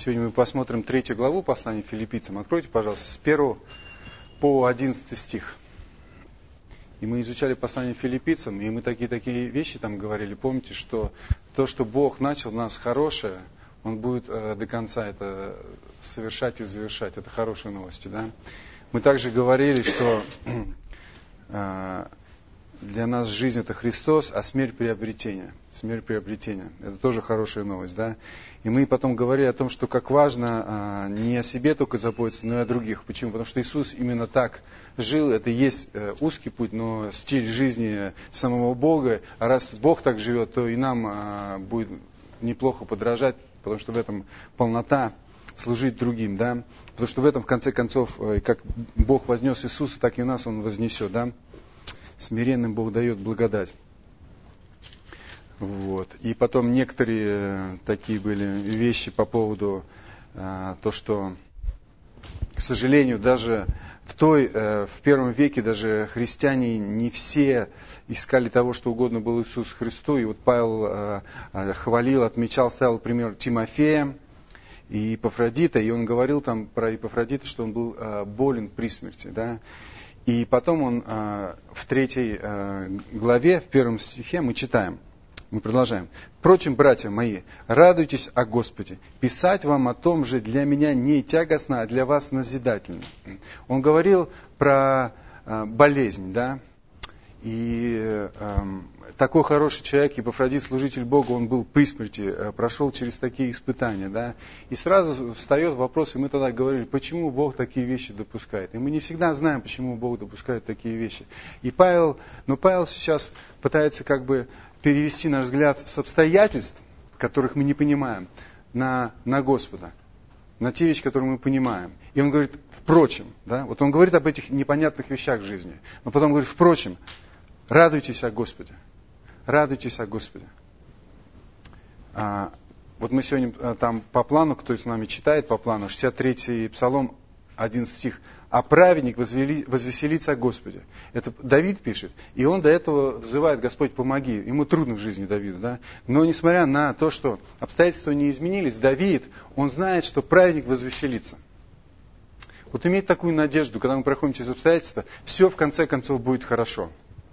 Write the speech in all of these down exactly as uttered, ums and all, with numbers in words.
Сегодня мы посмотрим третью главу послания Филиппийцам. Откройте, пожалуйста, с первого по одиннадцатый стих. И мы изучали послание Филиппийцам, и мы такие-такие вещи там говорили. Помните, что то, что Бог начал в нас хорошее, Он будет э, до конца это совершать и завершать. Это хорошие новости, да? Мы также говорили, что э, для нас жизнь это Христос, а смерть приобретение. Смерть приобретения. Это тоже хорошая новость, да? И мы потом говорили о том, что как важно а, не о себе только заботиться, но и о других. Почему? Потому что Иисус именно так жил. Это и есть э, узкий путь, но стиль жизни самого Бога. А раз Бог так живет, то и нам а, будет неплохо подражать, потому что в этом полнота служить другим, да? Потому что в этом, в конце концов, как Бог вознес Иисуса, так и нас Он вознесет, да? Смиренным Бог дает благодать. Вот. И потом некоторые такие были вещи по поводу а, то, что, к сожалению, даже в той, э, в первом веке даже христиане не все искали того, что угодно было Иисусу Христу. И вот Павел э, э, хвалил, отмечал, ставил пример Тимофея и Епафродита. И он говорил там про Епафродита, что он был э, болен при смерти, да. И потом он э, в третьей э, главе, в первом стихе мы читаем. Мы продолжаем. Впрочем, братья мои, радуйтесь о Господе. Писать вам о том же для меня не тягостно, а для вас назидательно. Он говорил про э, болезнь, да. И э, такой хороший человек, Епафродит, служитель Бога, он был при смерти, э, прошел через такие испытания, да. И сразу встает вопрос, и мы тогда говорили, почему Бог такие вещи допускает. И мы не всегда знаем, почему Бог допускает такие вещи. И Павел, но Павел сейчас пытается как бы перевести наш взгляд с обстоятельств, которых мы не понимаем, на, на Господа, на те вещи, которые мы понимаем. И он говорит, впрочем, да, вот он говорит об этих непонятных вещах в жизни, но потом говорит, впрочем, радуйтесь о Господе, радуйтесь о Господе. А, вот мы сегодня а, там по плану, кто с нами читает по плану, шестьдесят третий Псалом, одиннадцатый стих, а праведник возвели, возвеселится о Господе. Это Давид пишет, и он до этого взывает, Господь, помоги. Ему трудно в жизни Давиду, да? Но несмотря на то, что обстоятельства не изменились, Давид, он знает, что праведник возвеселится. Вот иметь такую надежду, когда мы проходим через обстоятельства, все в конце концов будет хорошо.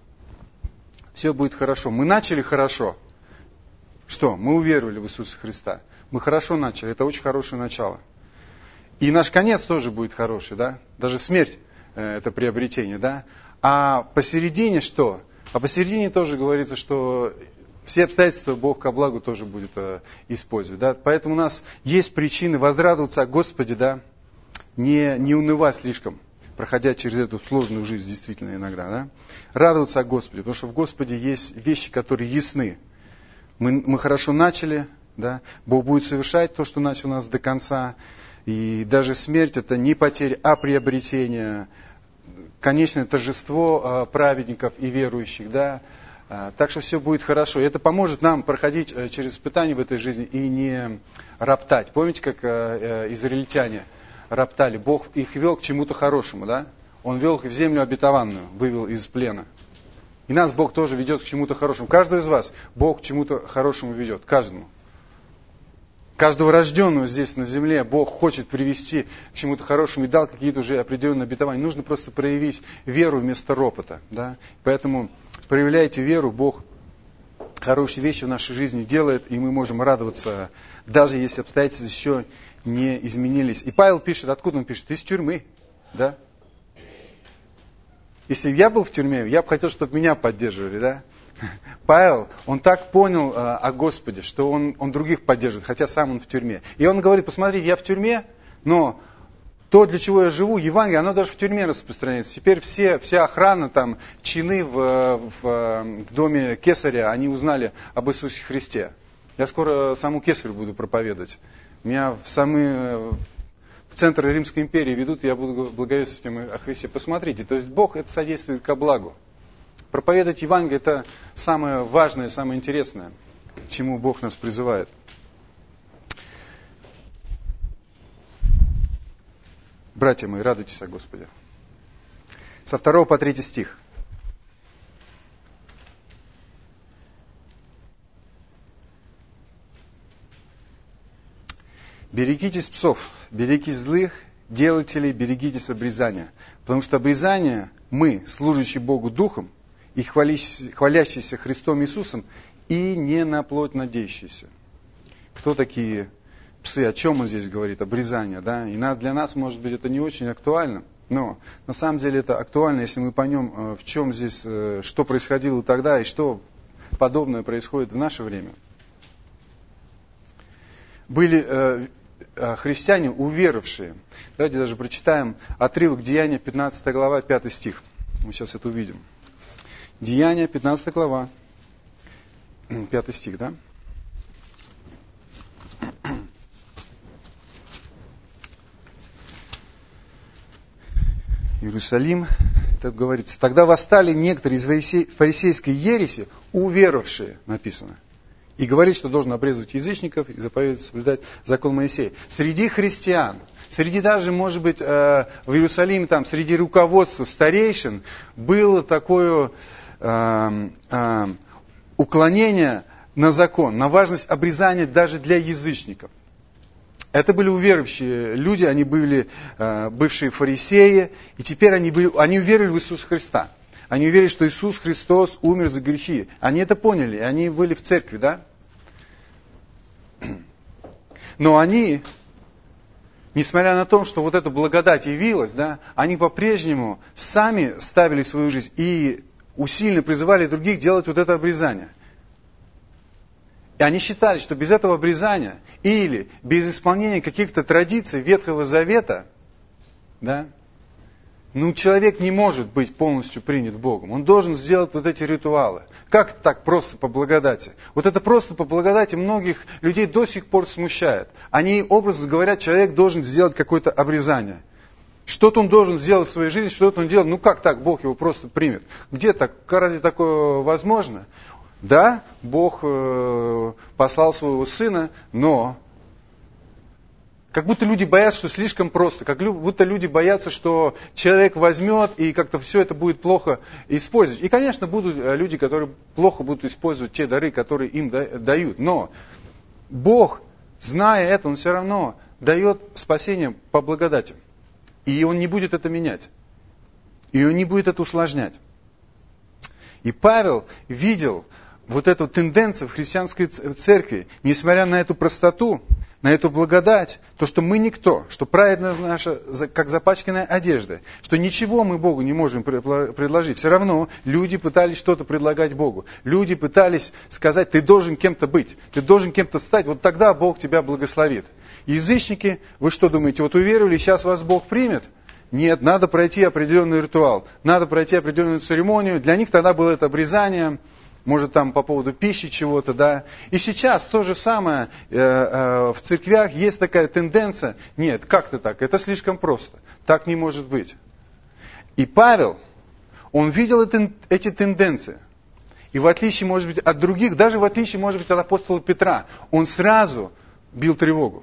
Все будет хорошо. Мы начали хорошо. Что? Мы уверовали в Иисуса Христа. Мы хорошо начали. Это очень хорошее начало. И наш конец тоже будет хороший, да? Даже смерть э, это приобретение, да? А посередине что? А посередине тоже говорится, что все обстоятельства Бог ко благу тоже будет э, использовать, да? Поэтому у нас есть причины возрадоваться о Господе, да? Не, не унывать слишком, проходя через эту сложную жизнь действительно иногда, да? Радоваться о Господе, потому что в Господе есть вещи, которые ясны. Мы, мы хорошо начали, да? Бог будет совершать то, что начал у нас до конца. И даже смерть это не потеря, а приобретение, конечное торжество праведников и верующих, да. Так что все будет хорошо. И это поможет нам проходить через испытания в этой жизни и не роптать. Помните, как израильтяне роптали? Бог их вел к чему-то хорошему, да? Он вел их в землю обетованную, вывел из плена. И нас Бог тоже ведет к чему-то хорошему. Каждого из вас Бог к чему-то хорошему ведет, каждому. Каждого рожденного здесь на земле Бог хочет привести к чему-то хорошему и дал какие-то уже определенные обетования. Нужно просто проявить веру вместо ропота. Да? Поэтому проявляйте веру, Бог хорошие вещи в нашей жизни делает, и мы можем радоваться, даже если обстоятельства еще не изменились. И Павел пишет, откуда он пишет? Из тюрьмы. Да? Если бы я был в тюрьме, я бы хотел, чтобы меня поддерживали, да? Павел, он так понял э, о Господе, что он, он других поддерживает, хотя сам он в тюрьме. И он говорит, посмотрите, я в тюрьме, но то, для чего я живу, Евангелие, оно даже в тюрьме распространяется. Теперь все, вся охрана, там, чины в, в, в доме Кесаря, они узнали об Иисусе Христе. Я скоро саму Кесарю буду проповедовать. Меня в самые... в центр Римской империи ведут, я буду благовествовать о Христе. Посмотрите, то есть Бог это содействует ко благу. Проповедовать Евангелие – это самое важное, самое интересное, к чему Бог нас призывает. Братья мои, радуйтесь о Господе. Со второго по третий стих. Берегитесь псов, берегитесь злых делателей, берегитесь обрезания. Потому что обрезание мы, служащие Богу Духом, и хвалящиеся Христом Иисусом, и не на плоть надеющиеся. Кто такие псы? О чем он здесь говорит? Обрезание, да? И для нас, может быть, это не очень актуально, но на самом деле это актуально, если мы поймем, в чем здесь, что происходило тогда и что подобное происходит в наше время. Были христиане, уверовавшие. Давайте даже прочитаем отрывок Деяния, пятнадцатая глава, пятый стих. Мы сейчас это увидим. Деяния, пятнадцатая глава, пятый стих, да? Иерусалим, так говорится. Тогда восстали некоторые из фарисейской ереси, уверовавшие, написано, и говорили, что должен обрезывать язычников и заповедовать соблюдать закон Моисея. Среди христиан, среди даже, может быть, в Иерусалиме, там, среди руководства старейшин, было такое э, э, уклонение на закон, на важность обрезания даже для язычников. Это были уверовавшие люди, они были э, бывшие фарисеи, и теперь они, были, они уверовали в Иисуса Христа. Они уверили, что Иисус Христос умер за грехи. Они это поняли, они были в церкви, да? Но они, несмотря на то, что вот эта благодать явилась, да, они по-прежнему сами ставили свою жизнь и усиленно призывали других делать вот это обрезание. И они считали, что без этого обрезания или без исполнения каких-то традиций Ветхого Завета, да, ну, человек не может быть полностью принят Богом. Он должен сделать вот эти ритуалы. Как так просто по благодати? Вот это просто по благодати многих людей до сих пор смущает. Они, образно говоря, человек должен сделать какое-то обрезание. Что-то он должен сделать в своей жизни, что-то он делает. Ну как так Бог его просто примет? Где так? Разве такое возможно? Да, Бог э, послал своего Сына, но как будто люди боятся, что слишком просто. Как будто люди боятся, что человек возьмет и как-то все это будет плохо использовать. И, конечно, будут люди, которые плохо будут использовать те дары, которые им дают. Но Бог, зная это, Он все равно дает спасение по благодати. И Он не будет это менять. И Он не будет это усложнять. И Павел видел вот эту тенденцию в христианской церкви, несмотря на эту простоту, на эту благодать, то, что мы никто, что праведность наша, как запачканная одежда, что ничего мы Богу не можем предложить. Все равно люди пытались что-то предлагать Богу. Люди пытались сказать, ты должен кем-то быть, ты должен кем-то стать, вот тогда Бог тебя благословит. Язычники, вы что думаете, вот уверовали, сейчас вас Бог примет? Нет, надо пройти определенный ритуал, надо пройти определенную церемонию. Для них тогда было это обрезание, может там по поводу пищи чего-то, да. И сейчас то же самое э, э, в церквях есть такая тенденция. Нет, как-то так, это слишком просто. Так не может быть. И Павел, он видел это, эти тенденции. И в отличие, может быть, от других, даже в отличие, может быть, от апостола Петра, он сразу бил тревогу.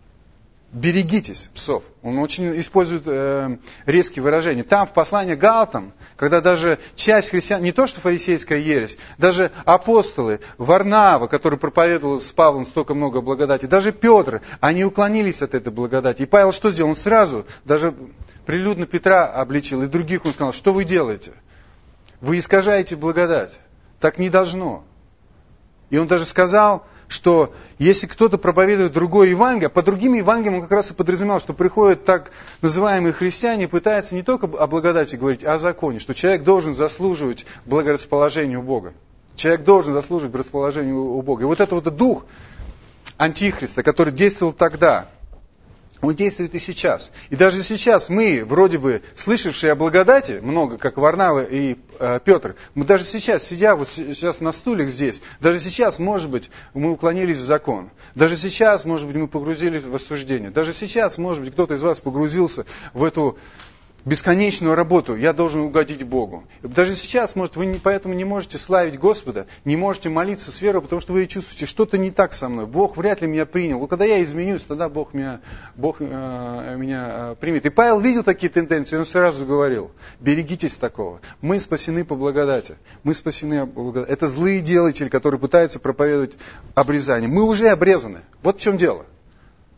Берегитесь псов. Он очень использует э, резкие выражения. Там в послании к Галатам, когда даже часть христиан, не то что фарисейская ересь, даже апостолы, Варнава, который проповедовал с Павлом столько много благодати, даже Петр, они уклонились от этой благодати. И Павел что сделал? Он сразу, даже прилюдно Петра обличил, и других он сказал, что вы делаете? Вы искажаете благодать. Так не должно. И он даже сказал, что если кто-то проповедует другое Евангелие, по другим Евангелиям он как раз и подразумевал, что приходят так называемые христиане и пытаются не только о благодати говорить, а о законе, что человек должен заслуживать благорасположения у Бога. Человек должен заслуживать благорасположения у Бога. И вот это вот дух Антихриста, который действовал тогда, он действует и сейчас. И даже сейчас мы, вроде бы слышавшие о благодати, много, как Варнава и э, Петр, мы даже сейчас, сидя вот сейчас на стульях здесь, даже сейчас, может быть, мы уклонились в закон. Даже сейчас, может быть, мы погрузились в осуждение. Даже сейчас, может быть, кто-то из вас погрузился в эту бесконечную работу. Я должен угодить Богу. Даже сейчас, может, вы не, поэтому не можете славить Господа, не можете молиться с верой, потому что вы чувствуете, что-то не так со мной. Бог вряд ли меня принял. Вот когда я изменюсь, тогда Бог меня, Бог, э, меня э, примет. И Павел видел такие тенденции, он сразу говорил, берегитесь такого. Мы спасены по благодати. Мы спасены по благодати. Это злые делатели, которые пытаются проповедовать обрезание. Мы уже обрезаны. Вот в чем дело.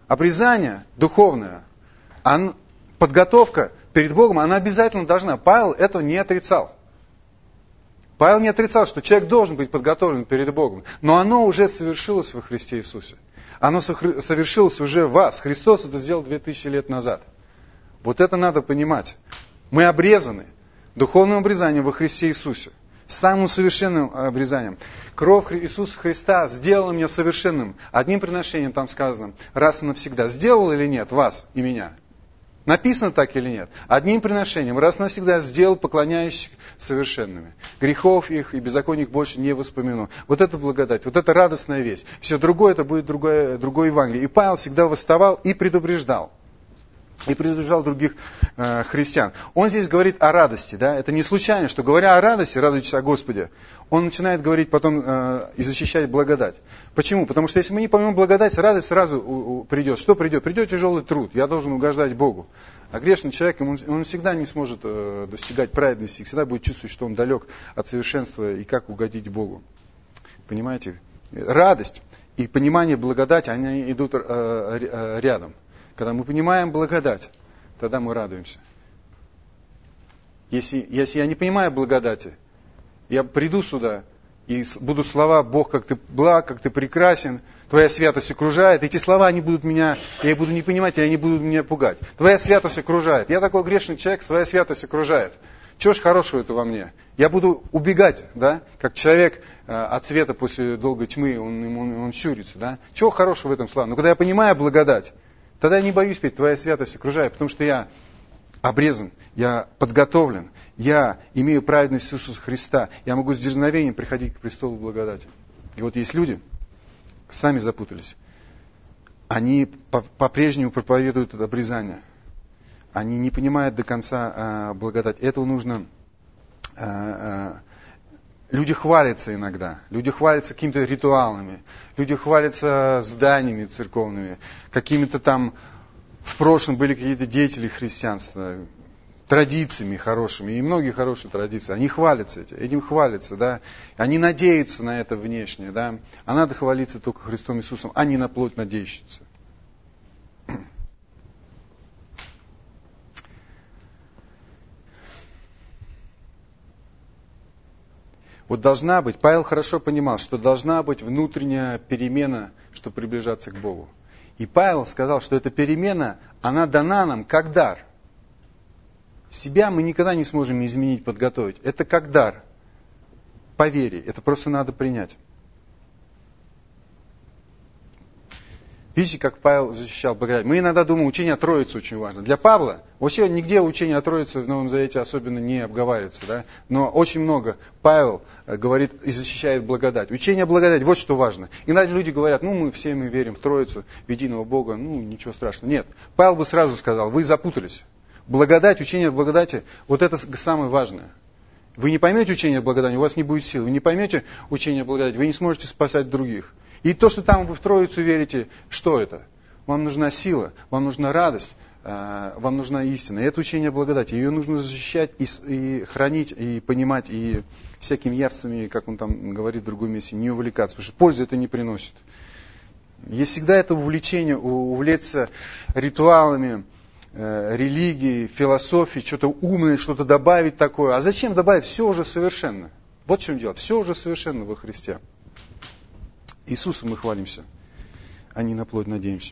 Обрезание духовное, он, подготовка перед Богом, она обязательно должна. Павел этого не отрицал. Павел не отрицал, что человек должен быть подготовлен перед Богом. Но оно уже совершилось во Христе Иисусе. Оно совершилось уже в вас. Христос это сделал две тысячи лет назад. Вот это надо понимать. Мы обрезаны духовным обрезанием во Христе Иисусе. Самым совершенным обрезанием. Кровь Иисуса Христа сделала меня совершенным. Одним приношением там сказано, раз и навсегда. Сделал или нет вас и меня? Написано так или нет? Одним приношением, раз и навсегда сделал поклоняющих совершенными. Грехов их и беззаконий их больше не воспомяну. Вот это благодать, вот это радостная весть. Все другое, это будет другое, другое Евангелие. И Павел всегда восставал и предупреждал. И предупреждал других э, христиан. Он здесь говорит о радости. Да? Это не случайно, что говоря о радости, радуйтесь о Господе, он начинает говорить потом э, и защищать благодать. Почему? Потому что если мы не поймем благодать, радость сразу у, у, придет. Что придет? Придет тяжелый труд. Я должен угождать Богу. А грешный человек, он, он всегда не сможет э, достигать праведности, всегда будет чувствовать, что он далек от совершенства и как угодить Богу. Понимаете? Радость и понимание благодати, они идут э, э, рядом. Когда мы понимаем благодать, тогда мы радуемся. Если, если я не понимаю благодати, я приду сюда и будут слова «Бог, как ты благ, как ты прекрасен», «Твоя святость окружает», эти слова, они будут меня, я их буду не понимать, или они будут меня пугать. «Твоя святость окружает». Я такой грешный человек, «Твоя святость окружает». Чего ж хорошего это во мне? Я буду убегать, да, как человек э, от света после долгой тьмы, он, он, он щурится, да. Чего хорошего в этом слова? Но когда я понимаю благодать, тогда я не боюсь петь «Твоя святость окружает», потому что я обрезан, я подготовлен, я имею праведность Иисуса Христа, я могу с дерзновением приходить к престолу благодати. И вот есть люди, сами запутались, они по-прежнему проповедуют это обрезание, они не понимают до конца э, благодать. Этого нужно... Э, э, Люди хвалятся иногда, люди хвалятся какими-то ритуалами, люди хвалятся зданиями церковными, какими-то там в прошлом были какие-то деятели христианства, традициями хорошими, и многие хорошие традиции. Они хвалятся этим, этим хвалятся, да, они надеются на это внешнее, да, а надо хвалиться только Христом Иисусом, а не на плоть надеющихся. Вот должна быть, Павел хорошо понимал, что должна быть внутренняя перемена, чтобы приближаться к Богу. И Павел сказал, что эта перемена, она дана нам как дар. Себя мы никогда не сможем изменить, подготовить. Это как дар. По вере. Это просто надо принять. Видите, как Павел защищал благодать. Мы иногда думаем, учение о Троице очень важно. Для Павла вообще нигде учение о Троице в Новом Завете особенно не обговаривается. Да? Но очень много Павел говорит и защищает благодать. Учение о благодати, вот что важно. Иногда люди говорят, ну мы все мы верим в Троицу, в единого Бога, ну ничего страшного. Нет, Павел бы сразу сказал, вы запутались. Благодать, учение о благодати, вот это самое важное. Вы не поймете учение о благодати, у вас не будет сил. Вы не поймете учение о благодати, вы не сможете спасать других. И то, что там вы в Троицу верите, что это? Вам нужна сила, вам нужна радость, вам нужна истина. И это учение о благодати. Ее нужно защищать и, и хранить, и понимать, и всякими ярцами, как он там говорит в другом месте, не увлекаться, потому что пользы это не приносит. Есть всегда это увлечение, увлечься ритуалами, религией, философией, что-то умное, что-то добавить такое. А зачем добавить? Все уже совершенно. Вот в чем дело. Все уже совершенно во Христе. Иисусом мы хвалимся, а не на плоть надеемся.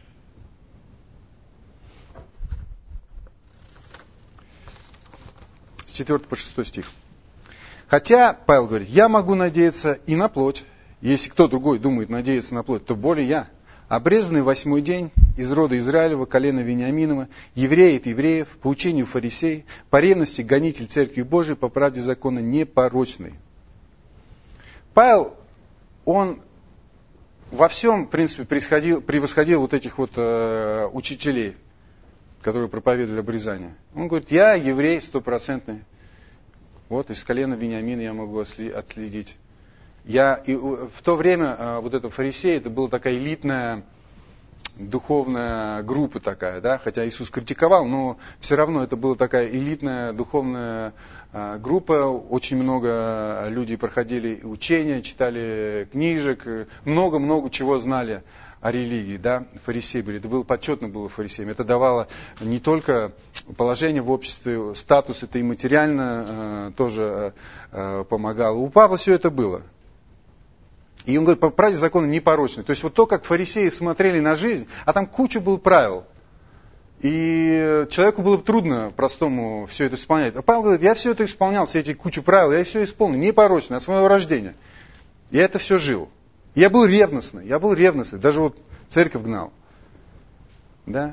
С четвёртого по шестой стих. Хотя, Павел говорит, я могу надеяться и на плоть. Если кто другой думает надеяться на плоть, то более я. Обрезанный восьмой день, из рода Израилева, колена Вениаминова, еврей от евреев, по учению фарисей, по ревности гонитель Церкви Божией, по правде закона непорочный. Павел, он во всем, в принципе, превосходил вот этих вот э, учителей, которые проповедовали обрезание. Он говорит, я еврей стопроцентный. Вот из колена Вениамина я могу отследить. Я, и в то время э, вот это фарисеи, это была такая элитная духовная группа такая, да, хотя Иисус критиковал, но все равно это была такая элитная духовная э, группа, очень много людей проходили учения, читали книжек, много-много чего знали о религии, да, фарисеи были, это было почетно было фарисеям, это давало не только положение в обществе, статус, это и материально э, тоже э, помогало. У Павла все это было. И он говорит, по правде закона непорочный. То есть вот то, как фарисеи смотрели на жизнь, а там куча было правил. И человеку было бы трудно простому все это исполнять. А Павел говорит, я все это исполнял, все эти кучу правил, я все исполнил, непорочно, от своего рождения. Я это все жил. Я был ревностный, я был ревностный, даже вот церковь гнал. Да?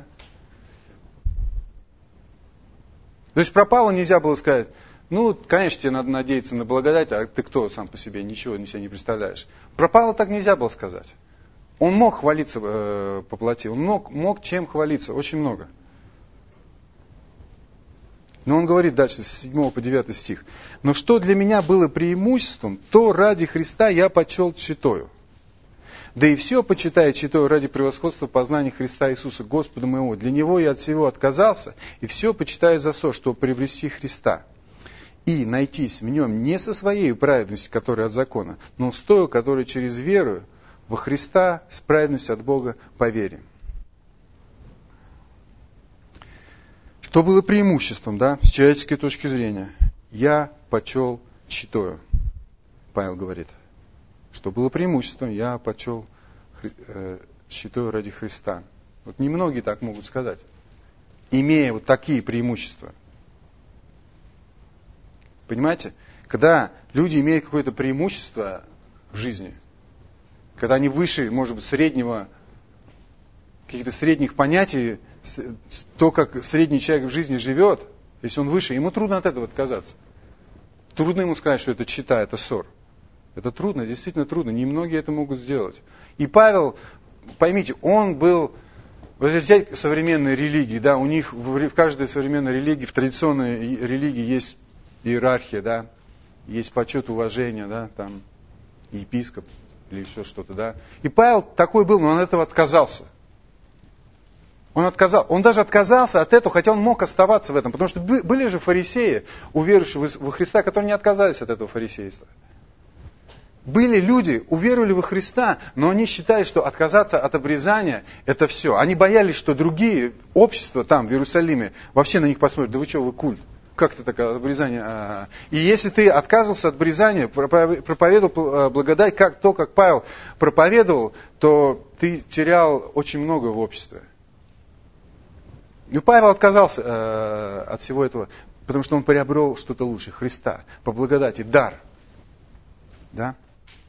То есть про Павла нельзя было сказать, ну, конечно, тебе надо надеяться на благодать, а ты кто сам по себе, ничего на себя не представляешь. Про Павла так нельзя было сказать. Он мог хвалиться э, по плоти, он мог, мог чем хвалиться, очень много. Но он говорит дальше, с седьмого по девятый стих. «Но что для меня было преимуществом, то ради Христа я почел тщетою. Да и все почитаю тщетою ради превосходства познания Христа Иисуса, Господа моего. Для Него я от всего отказался, и все почитаю за со, чтобы приобрести Христа. И найтись в Нем не со своей праведностью, которая от закона, но с той, которая через веру во Христа с праведностью от Бога по вере». Что было преимуществом, да, с человеческой точки зрения? Я почел тщетою, Павел говорит. Что было преимуществом, я почел э, тщетою ради Христа. Вот немногие так могут сказать, имея вот такие преимущества. Понимаете? Когда люди имеют какое-то преимущество в жизни, когда они выше, может быть, среднего, каких-то средних понятий, то, как средний человек в жизни живет, если он выше, ему трудно от этого отказаться. Трудно ему сказать, что это чита, это ссор. Это трудно, действительно трудно. Немногие это могут сделать. И Павел, поймите, он был, вот взять современные религии, да, у них в каждой современной религии, в традиционной религии есть иерархия, да, есть почет, уважение, да, там, епископ или еще что-то, да. И Павел такой был, но он от этого отказался. Он отказал, он даже отказался от этого, хотя он мог оставаться в этом, потому что были же фарисеи, уверовавшие во Христа, которые не отказались от этого фарисейства. Были люди, уверовали во Христа, но они считали, что отказаться от обрезания – это все. Они боялись, что другие общества там, в Иерусалиме, вообще на них посмотрят, да вы что, вы культ? Как это такое обрезание? И если ты отказывался от обрезания, проповедовал благодать, как то, как Павел проповедовал, то ты терял очень много в обществе. И Павел отказался э, от всего этого, потому что он приобрел что-то лучше, Христа, по благодати, дар. Да?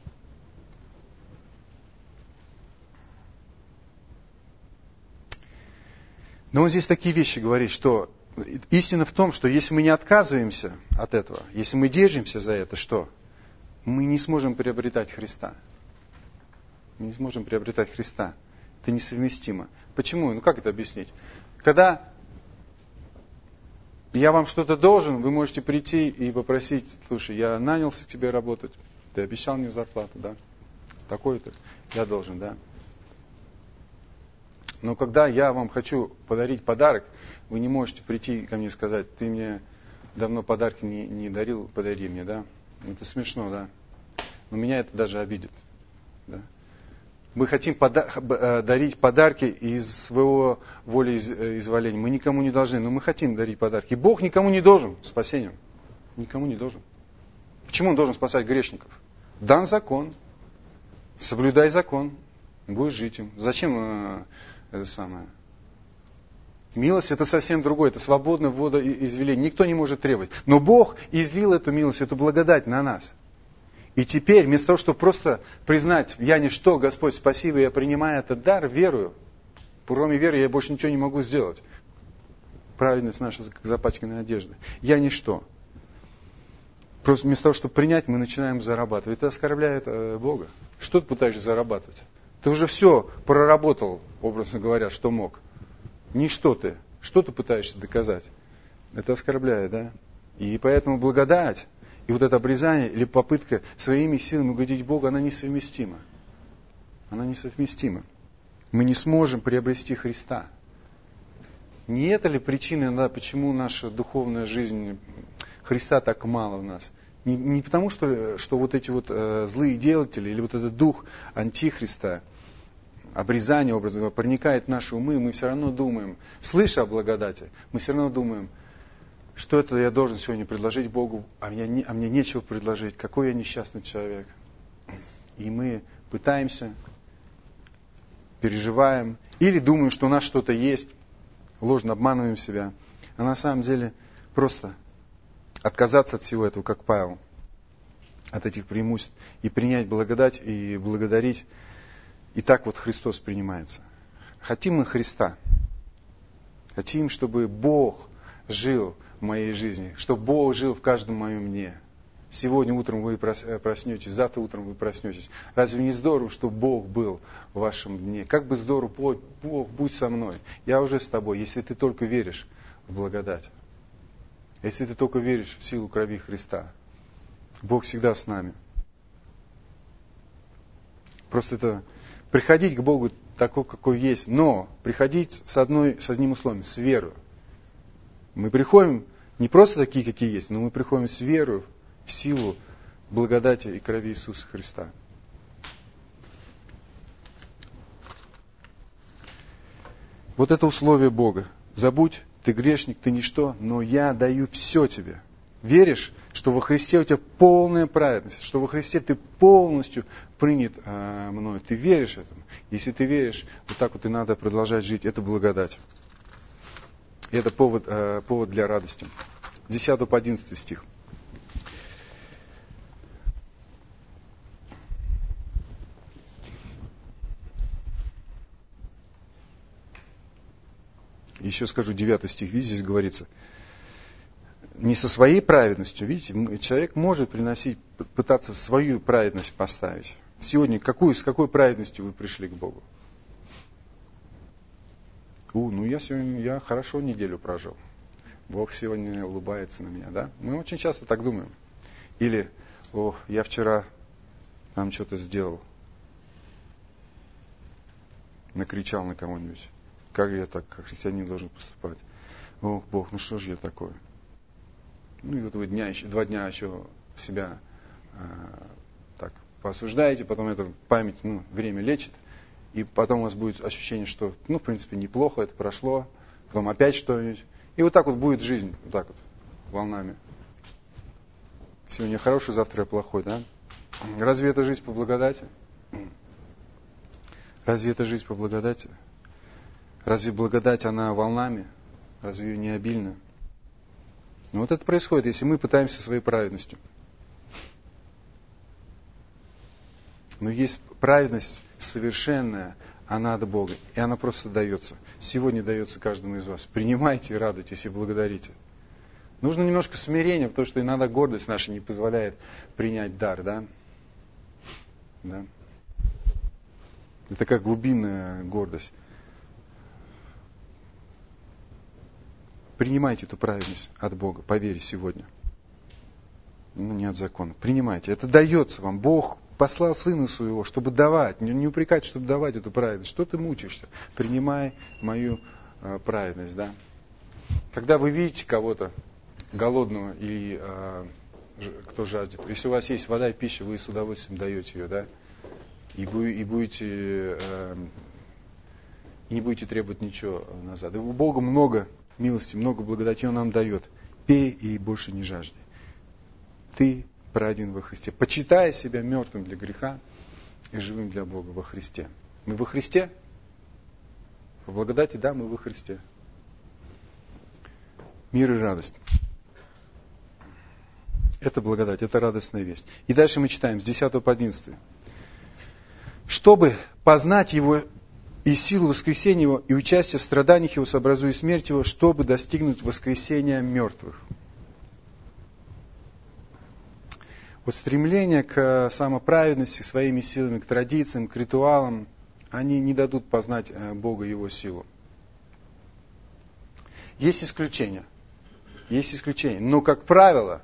Но он здесь такие вещи говорит, что истина в том, что если мы не отказываемся от этого, если мы держимся за это, что? Мы не сможем приобретать Христа. Мы не сможем приобретать Христа. Это несовместимо. Почему? Ну как это объяснить? Когда я вам что-то должен, вы можете прийти и попросить, слушай, я нанялся к тебе работать, ты обещал мне зарплату, да? Такой-то я должен, да? Но когда я вам хочу подарить подарок, вы не можете прийти ко мне и сказать, ты мне давно подарки не, не дарил, подари мне, да? Это смешно, да? Но меня это даже обидит, да? Мы хотим пода- дарить подарки из своего волеизъявления. Мы никому не должны, но мы хотим дарить подарки. И Бог никому не должен спасением. Никому не должен. Почему Он должен спасать грешников? Дан закон. Соблюдай закон. Будешь жить им. Зачем э, это самое? Милость это совсем другое. Это свободное волеизъявление. Никто не может требовать. Но Бог излил эту милость, эту благодать на нас. И теперь, вместо того, чтобы просто признать, я ничто, Господь, спасибо, я принимаю этот дар, верую. Кроме веры я больше ничего не могу сделать. Праведность наша, как запачканная одежда. Я ничто. Просто вместо того, чтобы принять, мы начинаем зарабатывать. Это оскорбляет э, Бога. Что ты пытаешься зарабатывать? Ты уже все проработал, образно говоря, что мог. Ничто ты. Что ты пытаешься доказать? Это оскорбляет, да? И поэтому благодать, и вот это обрезание или попытка своими силами угодить Богу, она несовместима. Она несовместима. Мы не сможем приобрести Христа. Не это ли причина, иногда, почему наша духовная жизнь, Христа так мало в нас? Не, не потому, что, что вот эти вот э, злые делатели или вот этот дух антихриста, обрезание образа проникает в наши умы, мы все равно думаем, слыша о благодати, мы все равно думаем, что это я должен сегодня предложить Богу, а мне, не, а мне нечего предложить, какой я несчастный человек. И мы пытаемся, переживаем, или думаем, что у нас что-то есть, ложно обманываем себя. А на самом деле просто отказаться от всего этого, как Павел, от этих преимуществ, и принять благодать, и благодарить. И так вот Христос принимается. Хотим мы Христа. Хотим, чтобы Бог жил в моей жизни, чтобы Бог жил в каждом моем мне. Сегодня утром вы проснетесь, завтра утром вы проснетесь. Разве не здорово, что Бог был в вашем дне? Как бы здорово, Бог, будь со мной. Я уже с тобой, если ты только веришь в благодать. Если ты только веришь в силу крови Христа. Бог всегда с нами. Просто это приходить к Богу такой, какой есть, но приходить с, одной, с одним условием, с верой. Мы приходим не просто такие, какие есть, но мы приходим с верой в силу благодати и крови Иисуса Христа. Вот это условие Бога. Забудь, ты грешник, ты ничто, но я даю все тебе. Веришь, что во Христе у тебя полная праведность, что во Христе ты полностью принят э, мною. Ты веришь этому. Если ты веришь, вот так вот и надо продолжать жить. Это благодать. И это повод, э, повод для радости. десятый по одиннадцатый стих. Еще скажу девятый стих. Видите, здесь говорится. Не со своей праведностью, видите, человек может приносить, пытаться свою праведность поставить. Сегодня какую, с какой праведностью вы пришли к Богу? У, ну я сегодня, я хорошо неделю прожил. Бог сегодня улыбается на меня, да? Мы очень часто так думаем. Или, о, я вчера там что-то сделал. Накричал на кого-нибудь. Как я так, как христианин должен поступать? Ох, Бог, ну что же я такое? Ну и вот вы дня еще, два дня еще себя э, так поосуждаете, потом эта память, ну, время лечит, и потом у вас будет ощущение, что, ну, в принципе, неплохо, это прошло, потом опять что-нибудь. И вот так вот будет жизнь, вот так вот, волнами. Сегодня хороший, завтра плохой, да? Разве это жизнь по благодати? Разве это жизнь по благодати? Разве благодать, она волнами? Разве ее не обильно? Но вот это происходит, если мы пытаемся своей праведностью. Но есть праведность совершенная, она от Бога, и она просто дается. Сегодня дается каждому из вас. Принимайте и радуйтесь, и благодарите. Нужно немножко смирения, потому что иногда гордость наша не позволяет принять дар, да? Да? Это такая глубинная гордость. Принимайте эту праведность от Бога, по вере сегодня. Ну, не от закона. Принимайте. Это дается вам. Бог послал Сына Своего, чтобы давать. Не, не упрекать, чтобы давать эту праведность. Что ты мучаешься? Принимай мою э, праведность. Да? Когда вы видите кого-то голодного или э, кто жаждет, если у вас есть вода и пища, вы с удовольствием даете ее, да? И, и будете... Э, и не будете требовать ничего назад. И у Бога много милости, много благодати Он нам дает. Пей и больше не жажди. Ты праведен во Христе. Почитай себя мертвым для греха и живым для Бога во Христе. Мы во Христе? По благодати, да, мы во Христе. Мир и радость. Это благодать, это радостная весть. И дальше мы читаем с десятого по одиннадцатый. Чтобы познать Его и силу воскресения Его, и участие в страданиях Его, сообразуя смерть Его, чтобы достигнуть воскресения мертвых. Вот стремление к самоправедности, к своими силами, к традициям, к ритуалам, они не дадут познать Бога и Его силу. Есть исключения. Есть исключения. Но, как правило,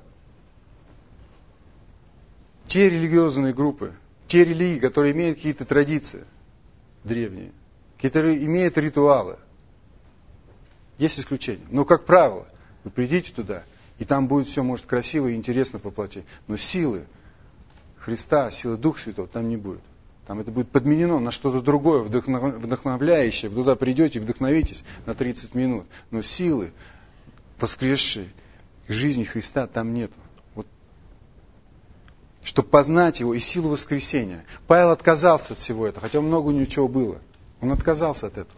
те религиозные группы, те религии, которые имеют какие-то традиции древние, которые имеют ритуалы, есть исключения. Но, как правило, вы придите туда, и там будет все, может, красиво и интересно по плоти. Но силы Христа, силы Духа Святого там не будет. Там это будет подменено на что-то другое, вдохновляющее. Вы туда придете, вдохновитесь на тридцать минут. Но силы воскресшей жизни Христа там нет. Вот. Чтобы познать Его и силу воскресения. Павел отказался от всего этого, хотя много у него чего было. Он отказался от этого.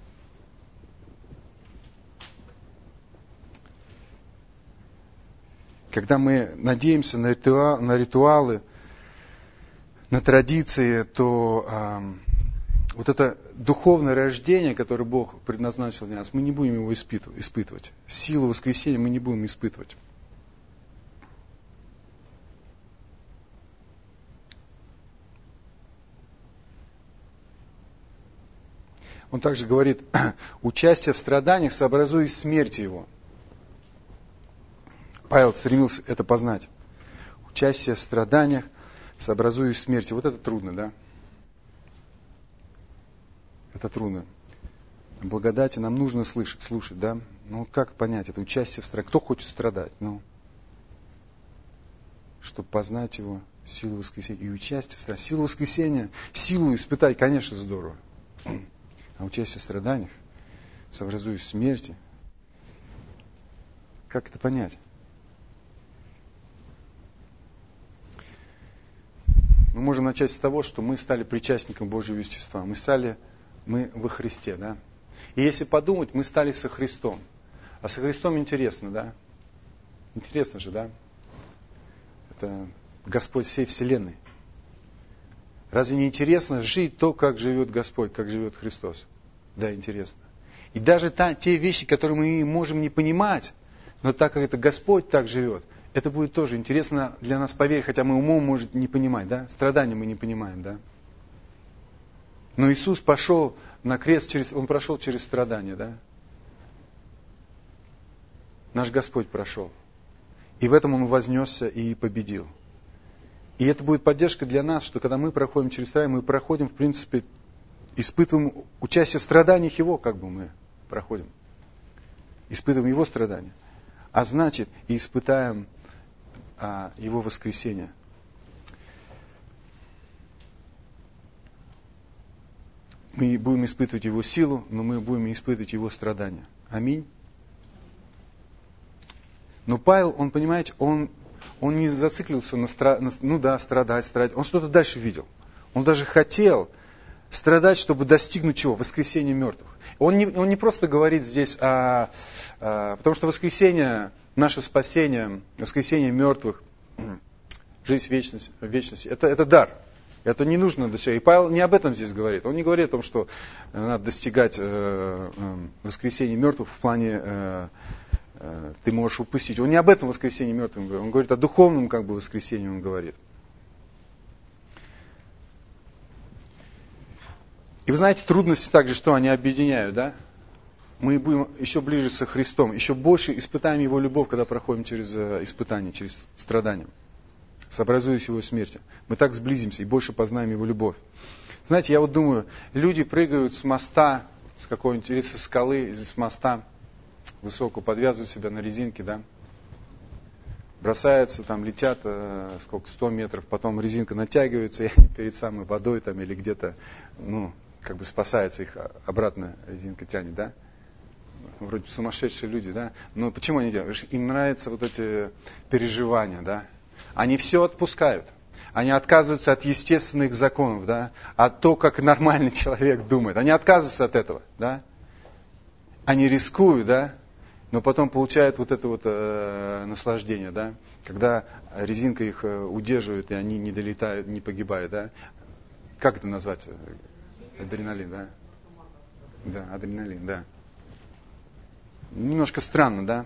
Когда мы надеемся на, ритуал, на ритуалы, на традиции, то э, вот это духовное рождение, которое Бог предназначил для нас, мы не будем его испытывать. Силу воскресения мы не будем испытывать. Он также говорит, участие в страданиях сообразует смерти его. Павел стремился это познать. Участие в страданиях сообразует смерти. Вот это трудно, да? Это трудно. Благодати нам нужно слышать, слушать, да? Ну, как понять это участие в страдании? Кто хочет страдать? Ну, чтобы познать его, силу воскресения и участие в страдании. Силу воскресения, силу испытать, конечно, здорово. А участие в страданиях сообразует смерти. Как это понять? Мы можем начать с того, что мы стали причастником Божьего естества. Мы стали, мы во Христе, да. И если подумать, мы стали со Христом. А со Христом интересно, да. Интересно же, да. Это Господь всей вселенной. Разве не интересно жить то, как живет Господь, как живет Христос? Да, интересно. И даже та, те вещи, которые мы можем не понимать, но так как это Господь так живет, это будет тоже интересно для нас поверить, хотя мы умом, может, не понимать, да? Страдания мы не понимаем, да? Но Иисус пошел на крест, через, Он прошел через страдания, да? Наш Господь прошел. И в этом Он вознесся и победил. И это будет поддержка для нас, что когда мы проходим через страдания, мы проходим, в принципе, испытываем участие в страданиях Его, как бы мы проходим. Испытываем Его страдания. А значит, и испытаем а, Его воскресение. Мы будем испытывать Его силу, но мы будем испытывать Его страдания. Аминь. Но Павел, он, понимаете, он, он не зациклился на, стра... на, ну да, страдать, страдать. Он что-то дальше видел. Он даже хотел страдать, чтобы достигнуть чего? Воскресения мертвых. Он не, он не просто говорит здесь о... о потому что воскресение, наше спасение, воскресение мертвых, жизнь в вечности, в вечности это, это дар. Это не нужно до сего. И Павел не об этом здесь говорит. Он не говорит о том, что надо достигать э, э, воскресения мертвых в плане... Э, э, ты можешь упустить. Он не об этом воскресении мертвых говорит. Он говорит о духовном как бы воскресении, он говорит. И вы знаете, трудности также, что они объединяют, да? Мы будем еще ближе со Христом, еще больше испытаем Его любовь, когда проходим через испытания, через страдания, сообразуясь Его смерти. Мы так сблизимся и больше познаем Его любовь. Знаете, я вот думаю, люди прыгают с моста, с какой-нибудь, или со скалы, или с моста высокого, подвязывают себя на резинке, да? Бросаются, там летят, э, сколько, сто метров, потом резинка натягивается, и они перед самой водой там или где-то, ну, как бы спасается их, обратно резинка тянет, да? Вроде сумасшедшие люди, да? Но почему они делают? Им нравятся вот эти переживания, да? Они все отпускают. Они отказываются от естественных законов, да? От того, как нормальный человек думает. Они отказываются от этого, да? Они рискуют, да? Но потом получают вот это вот э, наслаждение, да? Когда резинка их э, удерживает, и они не долетают, не погибают, да? Как это назвать? Адреналин, да? Да, адреналин, да. Немножко странно, да?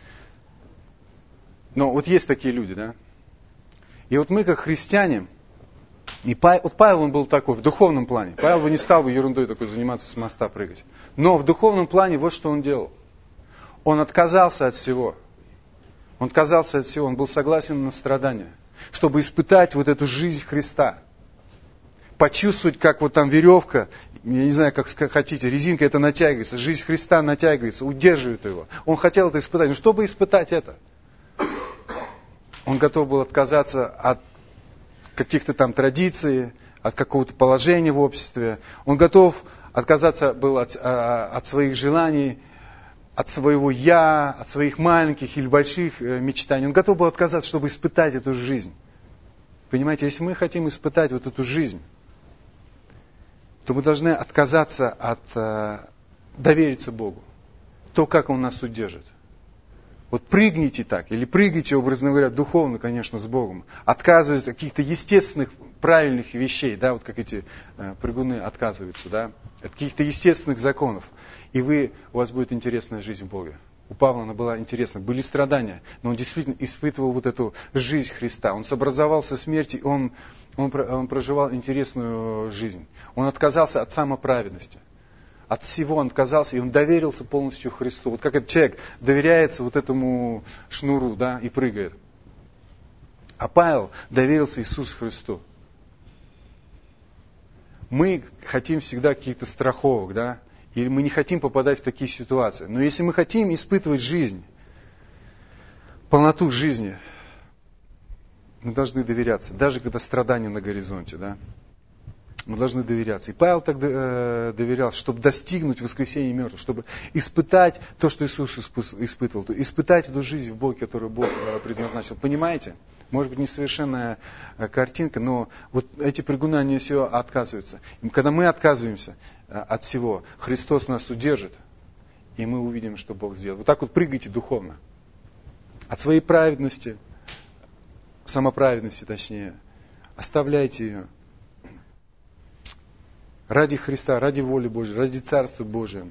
Но вот есть такие люди, да? И вот мы, как христиане, и Павел, вот Павел, он был такой, в духовном плане. Павел бы не стал бы ерундой такой заниматься, с моста прыгать. Но в духовном плане вот что он делал. Он отказался от всего. Он отказался от всего, он был согласен на страдания, чтобы испытать вот эту жизнь Христа. Почувствовать, как вот там веревка, я не знаю, как хотите, резинка это натягивается, жизнь Христа натягивается, удерживает его. Он хотел это испытать. Но чтобы испытать это, он готов был отказаться от каких-то там традиций, от какого-то положения в обществе. Он готов отказаться был от, от своих желаний, от своего «я», от своих маленьких или больших мечтаний. Он готов был отказаться, чтобы испытать эту жизнь. Понимаете, если мы хотим испытать вот эту жизнь, то мы должны отказаться от довериться Богу. То, как Он нас удержит. Вот прыгните так, или прыгайте, образно говоря, духовно, конечно, с Богом. Отказывайтесь от каких-то естественных, правильных вещей, да, вот как эти э, прыгуны отказываются, да, от каких-то естественных законов. И вы, у вас будет интересная жизнь в Боге. У Павла она была интересна. Были страдания, но он действительно испытывал вот эту жизнь Христа. Он сообразовался смерти, он, он, он проживал интересную жизнь. Он отказался от самоправедности. От всего он отказался, и он доверился полностью Христу. Вот как этот человек доверяется вот этому шнуру, да, и прыгает. А Павел доверился Иисусу Христу. Мы хотим всегда каких-то страховок, да, или мы не хотим попадать в такие ситуации. Но если мы хотим испытывать жизнь, полноту жизни, мы должны доверяться, даже когда страдания на горизонте, да. Мы должны доверяться. И Павел так э, доверял, чтобы достигнуть воскресения мертвых, чтобы испытать то, что Иисус испытывал, испытать эту жизнь в Боге, которую Бог э, предназначил. Понимаете? Может быть, несовершенная э, картинка, но вот эти прыгуны, они все отказываются. И когда мы отказываемся э, от всего, Христос нас удержит, и мы увидим, что Бог сделал. Вот так вот прыгайте духовно. От своей праведности, самоправедности точнее, оставляйте ее. Ради Христа, ради воли Божьей, ради Царства Божия.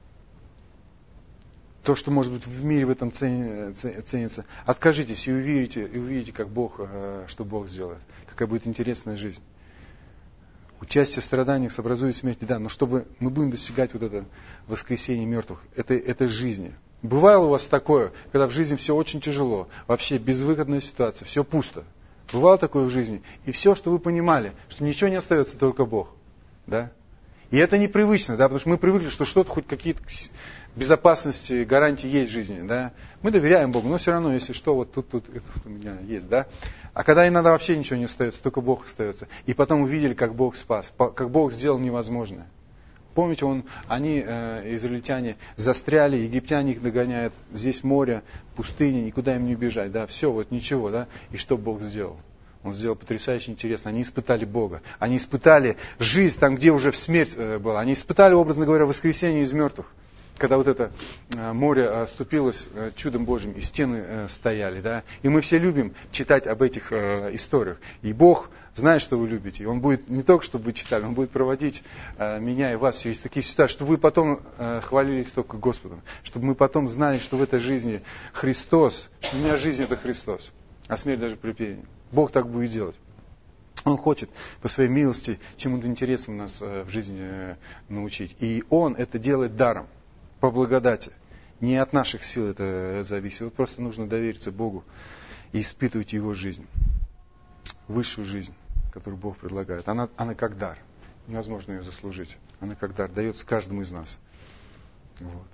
То, что может быть в мире в этом ценится. Откажитесь и увидите, и увидите, как Бог, что Бог сделает. Какая будет интересная жизнь. Участие в страданиях сообразует смерть, да, но чтобы мы будем достигать вот это воскресения мертвых, это, это жизни. Бывало у вас такое, когда в жизни все очень тяжело, вообще безвыходная ситуация, все пусто. Бывало такое в жизни, и все, что вы понимали, что ничего не остается, только Бог. Да? И это непривычно, да, потому что мы привыкли, что что-то, хоть какие-то безопасности, гарантии есть в жизни. Да? Мы доверяем Богу, но все равно, если что, вот тут, тут, это вот у меня есть. Да? А когда иногда вообще ничего не остается, только Бог остается. И потом увидели, как Бог спас, как Бог сделал невозможное. Помните, он, они, э, израильтяне, застряли, египтяне их догоняют, здесь море, пустыня, никуда им не убежать. Да? Все, вот ничего, да? И что Бог сделал? Он сделал потрясающе интересно. Они испытали Бога. Они испытали жизнь там, где уже в смерть была. Они испытали, образно говоря, воскресение из мертвых. Когда вот это море оступилось чудом Божьим, и стены стояли. Да? И мы все любим читать об этих историях. И Бог знает, что вы любите. И Он будет не только, чтобы вы читали, Он будет проводить меня и вас через такие ситуации, чтобы вы потом хвалились только Господом. Чтобы мы потом знали, что в этой жизни Христос, что у меня жизнь это Христос. А смерть даже припевение. Бог так будет делать. Он хочет по своей милости чему-то интересному нас в жизни научить. И Он это делает даром, по благодати. Не от наших сил это зависит. Вот просто нужно довериться Богу и испытывать Его жизнь. Высшую жизнь, которую Бог предлагает. Она, она как дар. Невозможно ее заслужить. Она как дар. Дается каждому из нас. Вот.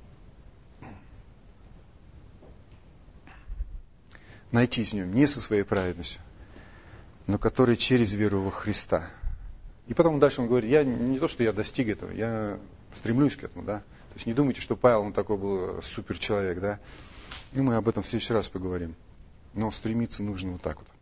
Найтись в нем не со своей праведностью, но который через веру во Христа. И потом дальше он говорит, я не то, что я достиг этого, я стремлюсь к этому, да. То есть не думайте, что Павел, он такой был суперчеловек, да. И мы об этом в следующий раз поговорим. Но стремиться нужно вот так вот.